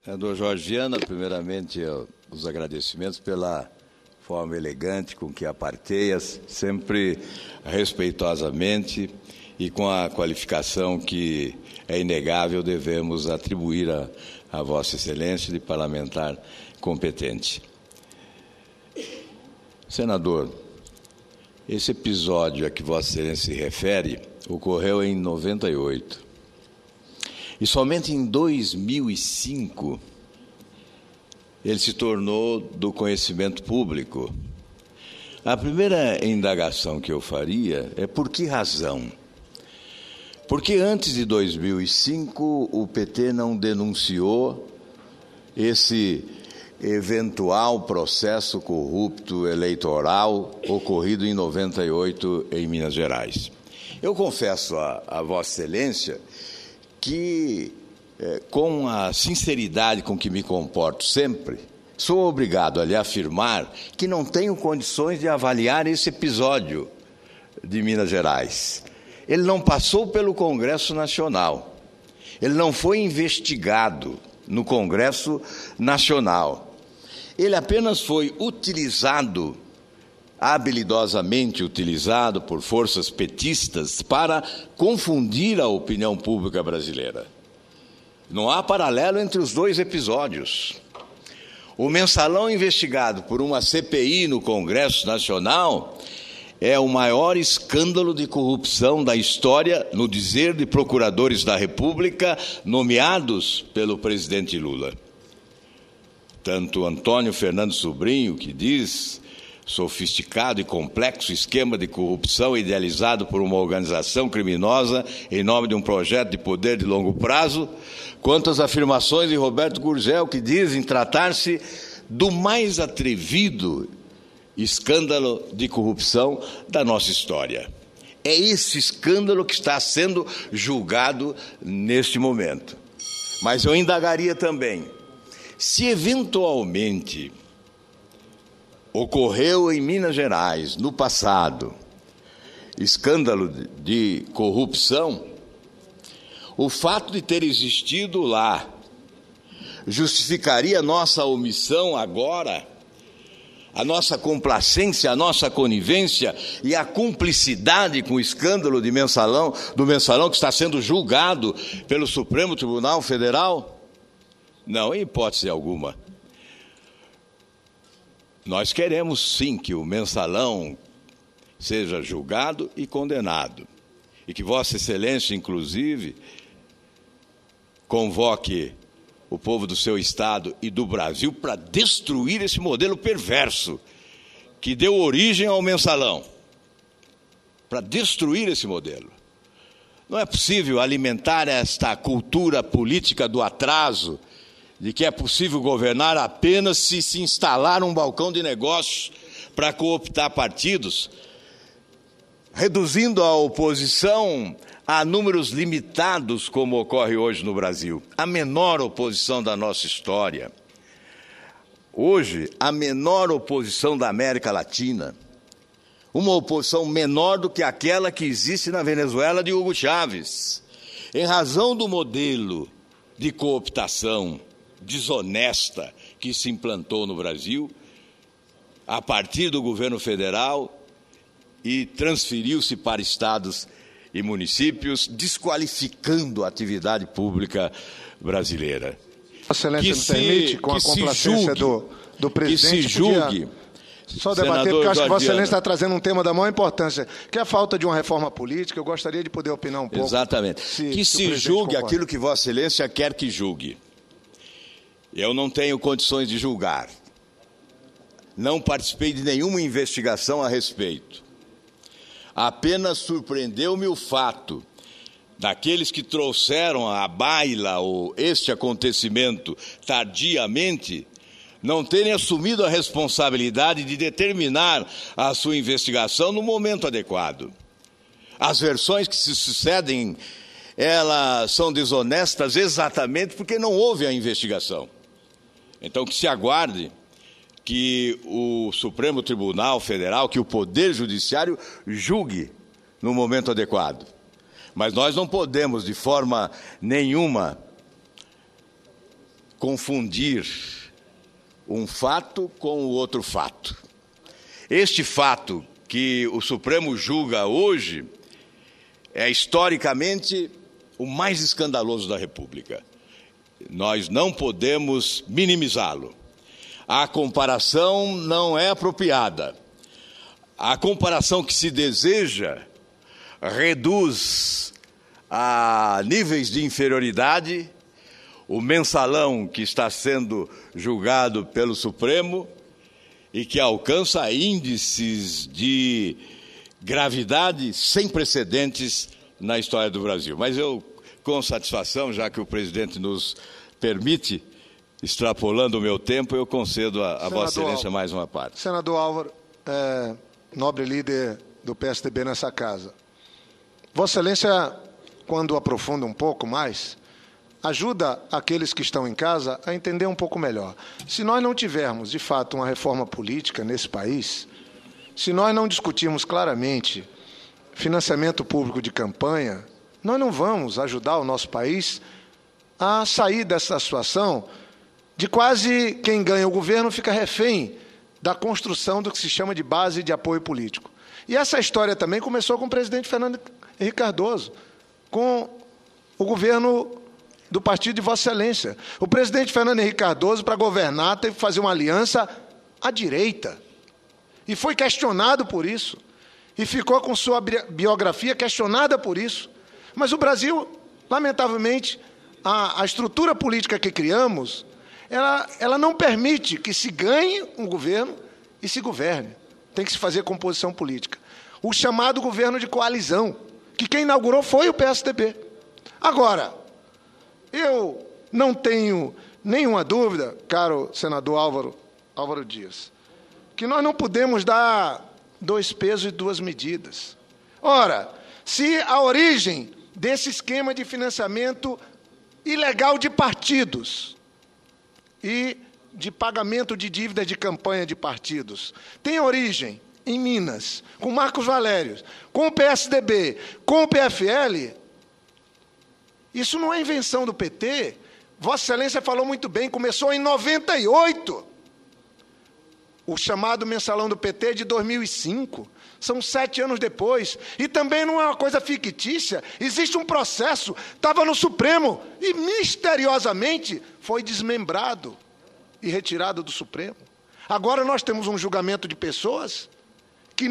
Senador Jorge Viana, primeiramente, os agradecimentos pela forma elegante com que aparteias, sempre respeitosamente e com a qualificação que é inegável devemos atribuir a Vossa Excelência de parlamentar competente. Senador, esse episódio a que Vossa Excelência se refere ocorreu em 98. E somente em 2005 ele se tornou do conhecimento público. A primeira indagação que eu faria é por que razão? Porque antes de 2005 o PT não denunciou esse eventual processo corrupto eleitoral ocorrido em 98 em Minas Gerais. Eu confesso a Vossa Excelência que, com a sinceridade com que me comporto sempre, sou obrigado a lhe afirmar que não tenho condições de avaliar esse episódio de Minas Gerais. Ele não passou pelo Congresso Nacional. Ele não foi investigado no Congresso Nacional. Ele apenas foi utilizado, habilidosamente utilizado por forças petistas para confundir a opinião pública brasileira. Não há paralelo entre os dois episódios. O mensalão investigado por uma CPI no Congresso Nacional é o maior escândalo de corrupção da história, no dizer de procuradores da República nomeados pelo presidente Lula. Tanto Antônio Fernando Sobrinho, que diz sofisticado e complexo esquema de corrupção idealizado por uma organização criminosa em nome de um projeto de poder de longo prazo, quanto às afirmações de Roberto Gurgel, que dizem tratar-se do mais atrevido escândalo de corrupção da nossa história. É esse escândalo que está sendo julgado neste momento. Mas eu indagaria também, se eventualmente ocorreu em Minas Gerais, no passado, escândalo de corrupção, o fato de ter existido lá justificaria a nossa omissão agora, a nossa complacência, a nossa conivência e a cumplicidade com o escândalo do mensalão que está sendo julgado pelo Supremo Tribunal Federal? Não, em hipótese alguma. Nós queremos, sim, que o mensalão seja julgado e condenado. E que Vossa Excelência, inclusive, convoque o povo do seu Estado e do Brasil para destruir esse modelo perverso que deu origem ao mensalão. Para destruir esse modelo. Não é possível alimentar esta cultura política do atraso, de que é possível governar apenas se instalar um balcão de negócios para cooptar partidos, reduzindo a oposição a números limitados, como ocorre hoje no Brasil. A menor oposição da nossa história. Hoje, a menor oposição da América Latina. Uma oposição menor do que aquela que existe na Venezuela de Hugo Chávez. Em razão do modelo de cooptação desonesta que se implantou no Brasil, a partir do governo federal, e transferiu-se para estados e municípios, desqualificando a atividade pública brasileira. Excelência, me permite, com a complacência do presidente, que se julgue. Só debater, porque eu acho que Vossa Excelência está trazendo um tema da maior importância, que é a falta de uma reforma política. Eu gostaria de poder opinar um pouco. Exatamente. Que se julgue aquilo que Vossa Excelência quer que julgue. Eu não tenho condições de julgar. Não participei de nenhuma investigação a respeito. Apenas surpreendeu-me o fato daqueles que trouxeram à baila este acontecimento tardiamente não terem assumido a responsabilidade de determinar a sua investigação no momento adequado. As versões que se sucedem, elas são desonestas exatamente porque não houve a investigação. Então, que se aguarde que o Supremo Tribunal Federal, que o Poder Judiciário julgue no momento adequado. Mas nós não podemos, de forma nenhuma, confundir um fato com o outro fato. Este fato que o Supremo julga hoje é historicamente o mais escandaloso da República. Nós não podemos minimizá-lo. A comparação não é apropriada. A comparação que se deseja reduz a níveis de inferioridade o mensalão que está sendo julgado pelo Supremo e que alcança índices de gravidade sem precedentes na história do Brasil. Mas eu, com satisfação, já que o presidente nos permite, extrapolando o meu tempo, eu concedo a Vossa Excelência mais uma parte. Senador Álvaro, nobre líder do PSDB nessa casa. Vossa Excelência, quando aprofunda um pouco mais, ajuda aqueles que estão em casa a entender um pouco melhor. Se nós não tivermos, de fato, uma reforma política nesse país, se nós não discutirmos claramente financiamento público de campanha, nós não vamos ajudar o nosso país a sair dessa situação de quase quem ganha o governo fica refém da construção do que se chama de base de apoio político. E essa história também começou com o presidente Fernando Henrique Cardoso, com o governo do partido de Vossa Excelência. O presidente Fernando Henrique Cardoso, para governar, teve que fazer uma aliança à direita. E foi questionado por isso. E ficou com sua biografia questionada por isso. Mas o Brasil, lamentavelmente, a estrutura política que criamos, ela não permite que se ganhe um governo e se governe. Tem que se fazer composição política. O chamado governo de coalizão, que quem inaugurou foi o PSDB. Agora, eu não tenho nenhuma dúvida, caro senador Álvaro Dias, que nós não podemos dar 2 pesos e 2 medidas. Ora, se a origem desse esquema de financiamento ilegal de partidos e de pagamento de dívidas de campanha de partidos tem origem em Minas, com Marcos Valério, com o PSDB, com o PFL, isso não é invenção do PT. Vossa Excelência falou muito bem, começou em 98. O chamado mensalão do PT é de 2005. São 7 anos depois. E também não é uma coisa fictícia. Existe um processo, estava no Supremo e misteriosamente foi desmembrado e retirado do Supremo. Agora nós temos um julgamento de pessoas que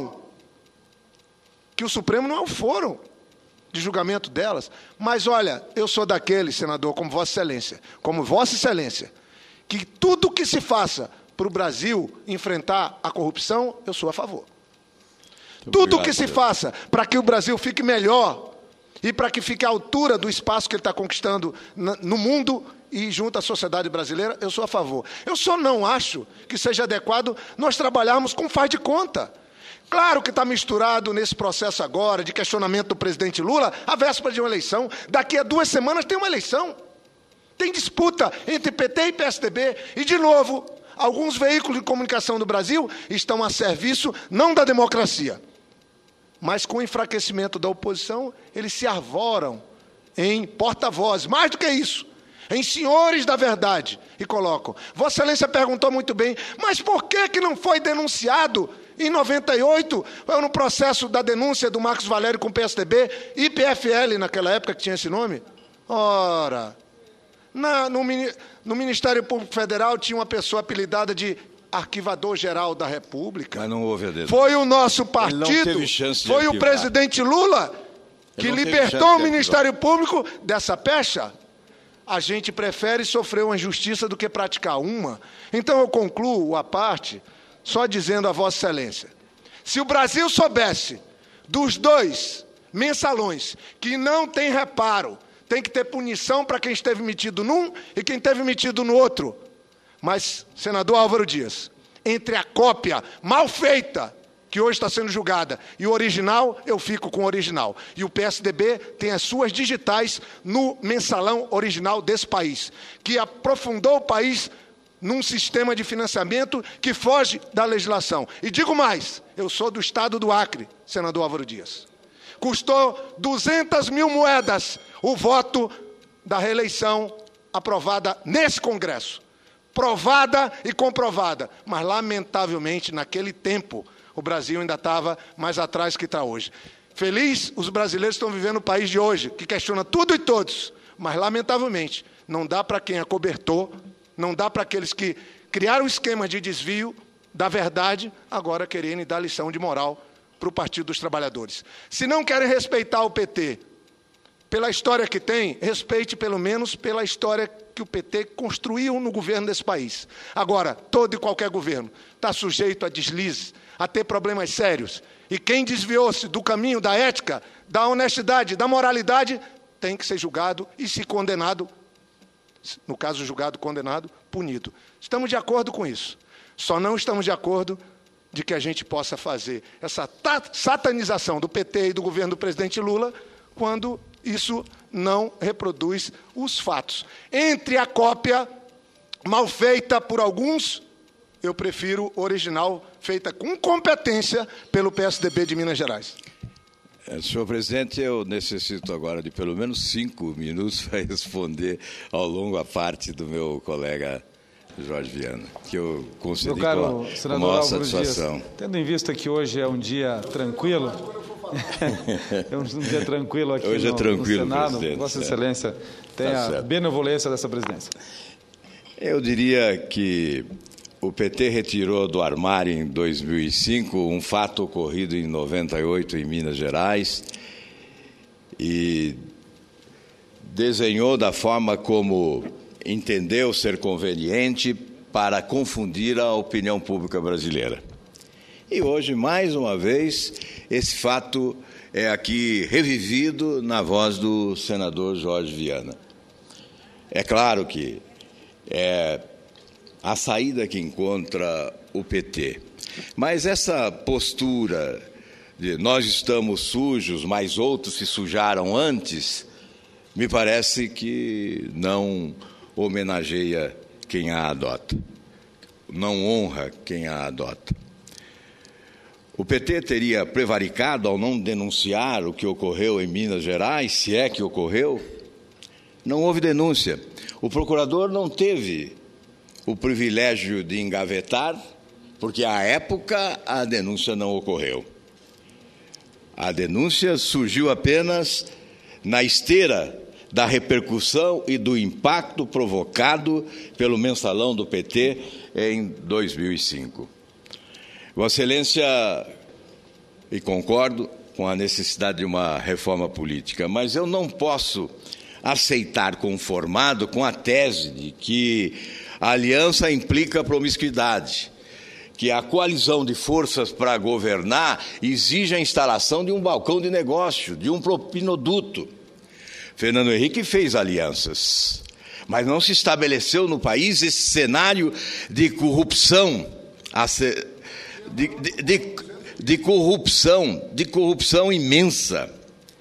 o Supremo não é o fórum de julgamento delas. Mas, olha, eu sou daquele, senador, como Vossa Excelência, que tudo que se faça para o Brasil enfrentar a corrupção, eu sou a favor. Tudo que se faça para que o Brasil fique melhor e para que fique à altura do espaço que ele está conquistando no mundo e junto à sociedade brasileira, eu sou a favor. Eu só não acho que seja adequado nós trabalharmos com faz de conta. Claro que está misturado nesse processo agora de questionamento do presidente Lula a véspera de uma eleição. Daqui a 2 semanas tem uma eleição. Tem disputa entre PT e PSDB. E, de novo, alguns veículos de comunicação do Brasil estão a serviço não da democracia, mas com o enfraquecimento da oposição, eles se arvoram em porta-vozes. Mais do que isso, em senhores da verdade. E colocam. Vossa Excelência perguntou muito bem, mas por que não foi denunciado em 98, no processo da denúncia do Marcos Valério com o PSDB e PFL, naquela época que tinha esse nome? Ora, no Ministério Público Federal tinha uma pessoa apelidada de Arquivador-Geral da República. Mas não houve a denúncia. Foi o nosso partido, foi o presidente Lula que libertou o Ministério Público dessa pecha. A gente prefere sofrer uma injustiça do que praticar uma. Então eu concluo a parte só dizendo a Vossa Excelência, se o Brasil soubesse dos 2 mensalões que não tem reparo, tem que ter punição para quem esteve metido num e quem esteve metido no outro. Mas, senador Álvaro Dias, entre a cópia mal feita, que hoje está sendo julgada, e o original, eu fico com o original. E o PSDB tem as suas digitais no mensalão original desse país, que aprofundou o país num sistema de financiamento que foge da legislação. E digo mais, eu sou do estado do Acre, senador Álvaro Dias. Custou 200 mil moedas o voto da reeleição aprovada nesse Congresso. Provada e comprovada. Mas, lamentavelmente, naquele tempo, o Brasil ainda estava mais atrás que está hoje. Feliz, os brasileiros estão vivendo o país de hoje, que questiona tudo e todos. Mas, lamentavelmente, não dá para quem acobertou, não dá para aqueles que criaram esquemas de desvio da verdade, agora quererem dar lição de moral para o Partido dos Trabalhadores. Se não querem respeitar o PT pela história que tem, respeite pelo menos pela história que o PT construiu no governo desse país. Agora, todo e qualquer governo está sujeito a deslizes, a ter problemas sérios. E quem desviou-se do caminho da ética, da honestidade, da moralidade, tem que ser julgado e, se condenado, no caso julgado, condenado, punido. Estamos de acordo com isso. Só não estamos de acordo de que a gente possa fazer essa satanização do PT e do governo do presidente Lula quando isso não reproduz os fatos. Entre a cópia mal feita por alguns, eu prefiro original feita com competência pelo PSDB de Minas Gerais. Senhor presidente, eu necessito agora de pelo menos 5 minutos para responder ao longo a parte do meu colega Jorge Viana, que eu concedi com a maior satisfação. Dias, tendo em vista que hoje é um dia tranquilo, é um dia tranquilo aqui hoje no Senado, presidente. Vossa Excelência tem a benevolência dessa presidência. Eu diria que o PT retirou do armário em 2005 um fato ocorrido em 98 em Minas Gerais e desenhou da forma como entendeu ser conveniente para confundir a opinião pública brasileira. E hoje, mais uma vez, esse fato é aqui revivido na voz do senador Jorge Viana. É claro que é a saída que encontra o PT. Mas essa postura de nós estamos sujos, mas outros se sujaram antes, me parece que não homenageia quem a adota, não honra quem a adota. O PT teria prevaricado ao não denunciar o que ocorreu em Minas Gerais, se é que ocorreu? Não houve denúncia. O procurador não teve o privilégio de engavetar, porque à época a denúncia não ocorreu. A denúncia surgiu apenas na esteira da repercussão e do impacto provocado pelo mensalão do PT em 2005. Vossa Excelência, e concordo com a necessidade de uma reforma política, mas eu não posso aceitar conformado com a tese de que a aliança implica promiscuidade, que a coalizão de forças para governar exige a instalação de um balcão de negócio, de um propinoduto. Fernando Henrique fez alianças, mas não se estabeleceu no país esse cenário de corrupção, de corrupção imensa,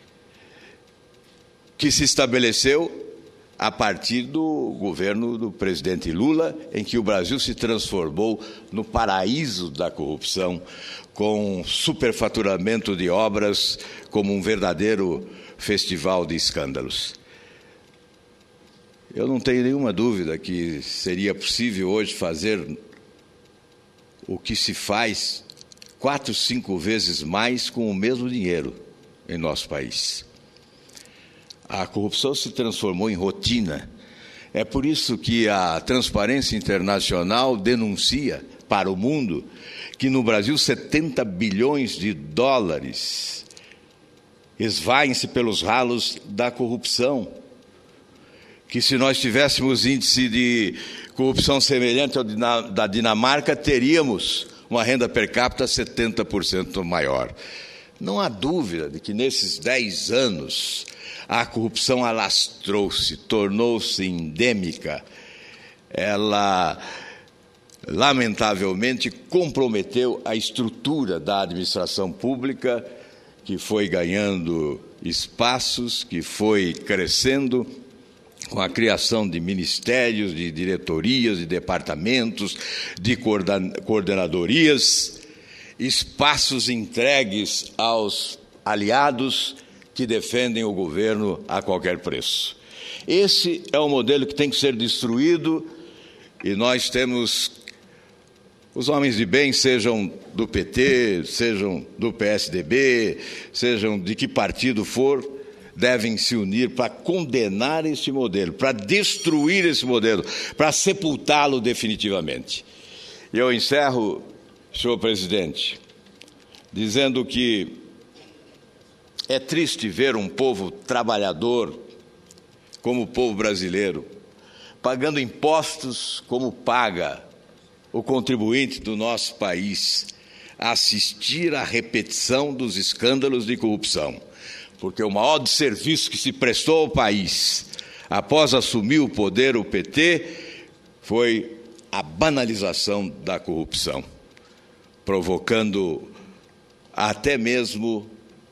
que se estabeleceu a partir do governo do presidente Lula, em que o Brasil se transformou no paraíso da corrupção, com superfaturamento de obras como um verdadeiro festival de escândalos. Eu não tenho nenhuma dúvida que seria possível hoje fazer o que se faz 4, 5 vezes mais com o mesmo dinheiro em nosso país. A corrupção se transformou em rotina. É por isso que a Transparência Internacional denuncia para o mundo que no Brasil 70 bilhões de dólares esvaem-se pelos ralos da corrupção. Que se nós tivéssemos índice de corrupção semelhante ao da Dinamarca, teríamos uma renda per capita 70% maior. Não há dúvida de que nesses 10 anos a corrupção alastrou-se, tornou-se endêmica. Ela, lamentavelmente, comprometeu a estrutura da administração pública, que foi ganhando espaços, que foi crescendo com a criação de ministérios, de diretorias, de departamentos, de coordenadorias, espaços entregues aos aliados que defendem o governo a qualquer preço. Esse é o modelo que tem que ser destruído, e nós temos, os homens de bem, sejam do PT, sejam do PSDB, sejam de que partido for, devem se unir para condenar esse modelo, para destruir esse modelo, para sepultá-lo definitivamente. E eu encerro, senhor presidente, dizendo que é triste ver um povo trabalhador, como o povo brasileiro, pagando impostos como paga o contribuinte do nosso país, assistir à repetição dos escândalos de corrupção. Porque o maior desserviço que se prestou ao país após assumir o poder o PT foi a banalização da corrupção, provocando até mesmo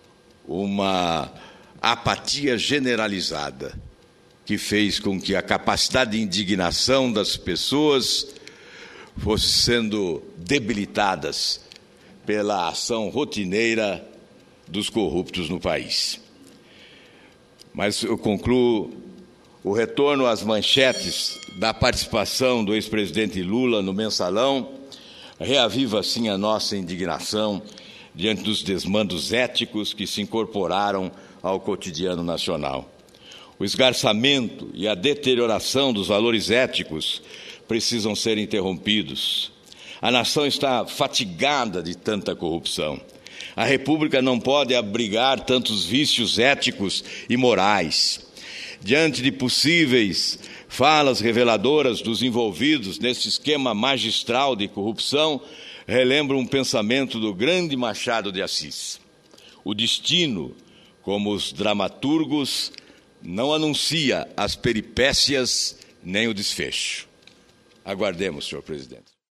uma apatia generalizada, que fez com que a capacidade de indignação das pessoas fosse sendo debilitadas pela ação rotineira dos corruptos no país. Mas eu concluo: o retorno às manchetes da participação do ex-presidente Lula no Mensalão reaviva, assim, a nossa indignação diante dos desmandos éticos que se incorporaram ao cotidiano nacional. O esgarçamento e a deterioração dos valores éticos precisam ser interrompidos. A nação está fatigada de tanta corrupção. A República não pode abrigar tantos vícios éticos e morais. Diante de possíveis falas reveladoras dos envolvidos nesse esquema magistral de corrupção, relembro um pensamento do grande Machado de Assis: o destino, como os dramaturgos, não anuncia as peripécias nem o desfecho. Aguardemos, senhor presidente.